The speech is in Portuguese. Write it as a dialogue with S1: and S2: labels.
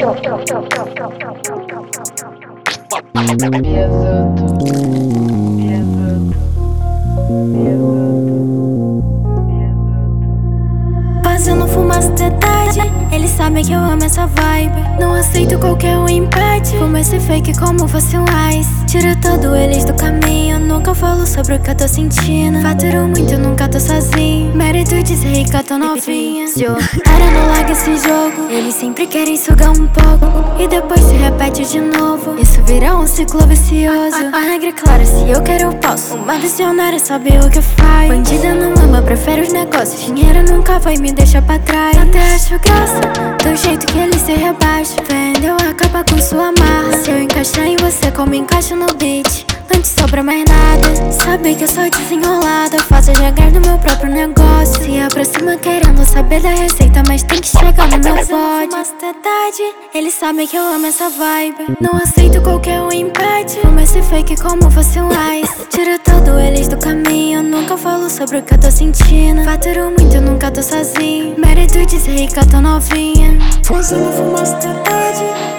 S1: Fazendo fumaça de tarde, eles sabem que eu amo essa vibe. Não aceito qualquer um empate. Fumo esse fake como fosse um ice. Tiro todo eles do caminho. Nunca falo sobre o que eu tô sentindo. Faturo muito, nunca tô sozinho. Mérito dizer rica, tô novinha. Cara, não larga esse jogo. Eles sempre querem sugar um pouco e depois se repete de novo. Isso vira um ciclo vicioso. A regra é clara, se eu quero eu posso. Uma visionária sabe o que faz. Bandida não ama, prefere os negócios. Dinheiro nunca vai me deixar pra trás. Até acho graça do jeito que ele se rebaixa. Vendeu, acaba com sua marra. Se eu encaixar em você como encaixo no beat, não te sobra mais nada. Sabe que eu sou desenrolada, faço jogar no meu próprio negócio. Se aproxima querendo saber da receita, mas tem que chegar no meu pódio. Eles sabem que eu amo essa vibe. Não aceito qualquer um empate. Fumo esse fake como fosse um ice. Tiro todo eles do caminho. Nunca falo sobre o que eu tô sentindo. Faturo muito, nunca tô sozinho. Mérito dizer rica, tô novinha. Fazendo fumaça de tarde.